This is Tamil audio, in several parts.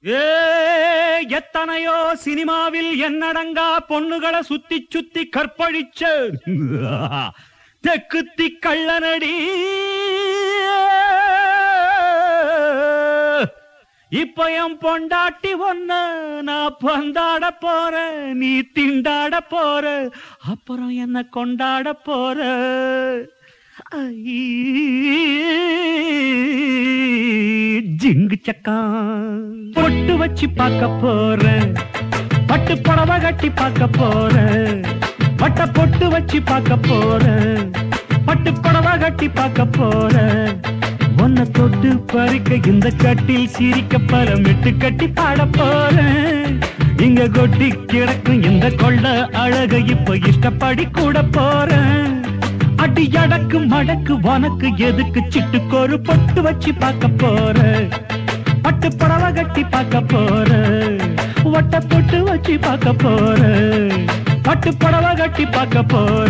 ஏ எத்தனையோ சினிமாவில் என்னடங்கா பொண்ணுகளை சுத்தி சுத்தி கற்பழிச்ச தெக்குத்தி கள்ளனடி. இப்ப என் பொண்டாட்டி ஒன்ன நான் பந்தாட போற, நீ திண்டாட போற, அப்புறம் என்ன கொண்டாட போற. ஜிங்கு சக்கா பொட்டு வச்சு பார்க்க போறேன், பட்டு புடவை கட்டி பார்க்க போறேன், பட்ட பொட்டு வச்சு பார்க்க போறேன், பட்டு புடவை கட்டி பார்க்க போறேன். ஒன்ன தொட்டு பறிக்க இந்த கட்டில் சிரிக்க பரமிட்டு கட்டி பாட போறேன். இங்க கொட்டி கிடக்கும் இந்த கொள்ள அழக இப்ப இஷ்டப்படி கூட போறேன். அடி அடக்கு மடக்கு உனக்கு எதுக்கு சிட்டுக்கொரு பொட்டு வச்சு பார்க்க போற, பட்டு புடவை கட்டி பார்க்க போற, ஒட்ட பொட்டு வச்சு பார்க்க போற, பட்டு புடவை கட்டி பார்க்க போற.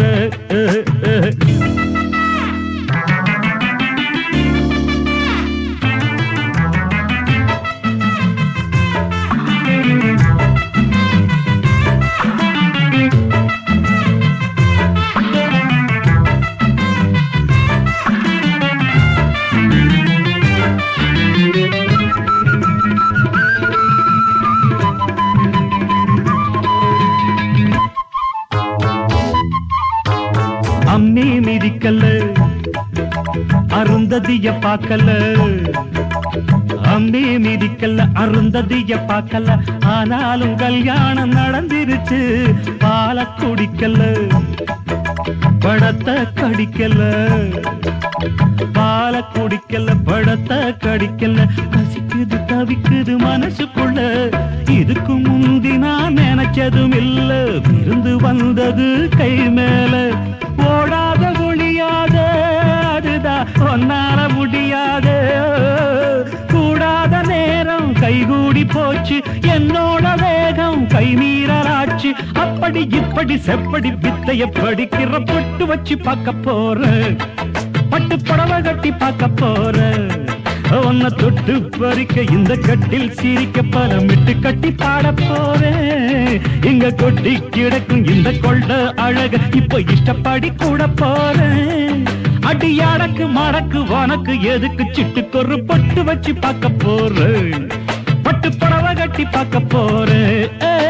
அம்மி மிதிக்கல அருந்ததிய பார்க்கல, அம்மி மிதிக்கல அருந்ததிய பார்க்கல, ஆனாலும் கல்யாணம் நடந்திருச்சு. பால குடிக்கல படத்தை கடிக்கல, பால குடிக்கல படத்தை கடிக்கல, பசிக்குது தவிக்குது மனசுக்குள்ள. இதுக்கு முந்தி நான் நினைச்சதும் இல்ல, விருந்து வந்தது கை மேல. ஓடாத ஒளியாத அதுதான் ஒன்னால முடியாத, கூடாத நேரம் கைகூடி போச்சு, என்னோட வேகம் கை மீறலாச்சு. அப்படி இப்படி செப்படி வித்தைய படிக்கிற பொட்டு வச்சு பார்க்க போற, பட்டு புடவை கட்டி பார்க்க போற. உன்னை தொட்டு பறிக்க இந்த கட்டில் சிரிக்க பரமிட்டு கட்டி பாட போறேன். இங்க கொட்டி கிடக்கும் இந்த கொள்ள அழக இப்ப இஷ்டப்படி கூட போறேன். அடி அடக்கு மடக்கு உனக்கு எதுக்கு சிட்டுக்கொரு பொட்டு வச்சு பார்க்க போறேன், பட்டு புடவை கட்டி பார்க்க போறேன்.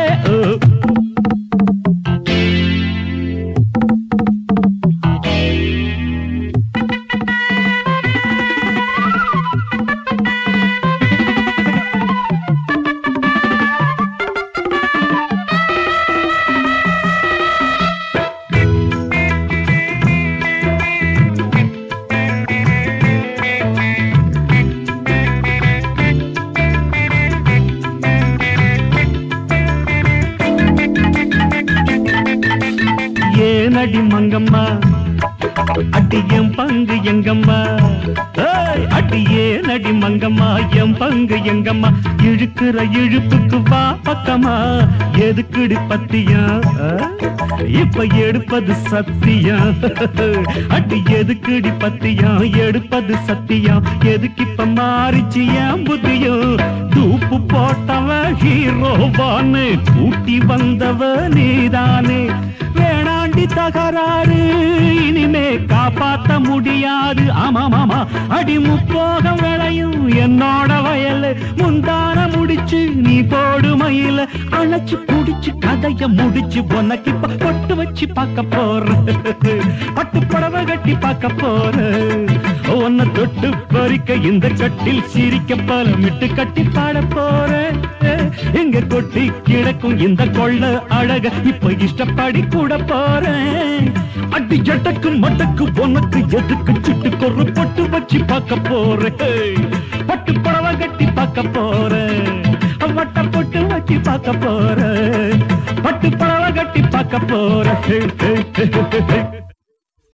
ஏனடி மங்கம்மா அடி என் பங்கு எங்கம்மா, அடி ஏனடி மங்கம்மா என் பங்கு எங்கம்மா. இழுக்கிற இழுப்புக்கு வா பக்கமா, எதுக்குடி பத்தியா இப்ப எடுப்பது சத்தியா. அடி எதுக்குடி பத்தியா எடுப்பது சத்தியா. எதுக்கு இப்ப மாறிச்சு என் புத்தியும். தூப்பு போட்டவ ஹீரோவான்னு கூட்டி வந்தவ நீதானே. வேணாண்டி தகராறு இனிமே காப்பாத்த முடியாது. ஆமாமாமா அடி முப்போகம் விளையும் என்னோட வயல். முந்தான முடிச்சு நீ போடு மயில, அழைச்சு குடிச்சு கதைய முடிச்சு உனக்கு இப்ப பொட்டு வச்சு பார்க்க போற, பட்டு புடவை கட்டி பார்க்க போற. உன்னை தொட்டு பறிக்க இந்த கட்டில் சிரிக்க பலமிட்டு கட்டி பாட போற. எங்க கொட்டி கிடக்கும் இந்த கொள்ள அழக இப்ப இஷ்டப்படி கூட போறேன். அடி எட்டக்கு மட்டக்கு உனக்கு எதுக்கு சிட்டுக்கொரு பொட்டு வச்சு பார்க்க போறேன், பட்டு புடவை கட்டி பார்க்க போறேன், வட்ட பொட்டு வச்சு பார்க்க போறேன், பட்டு புடவை கட்டி பார்க்க போறேன்.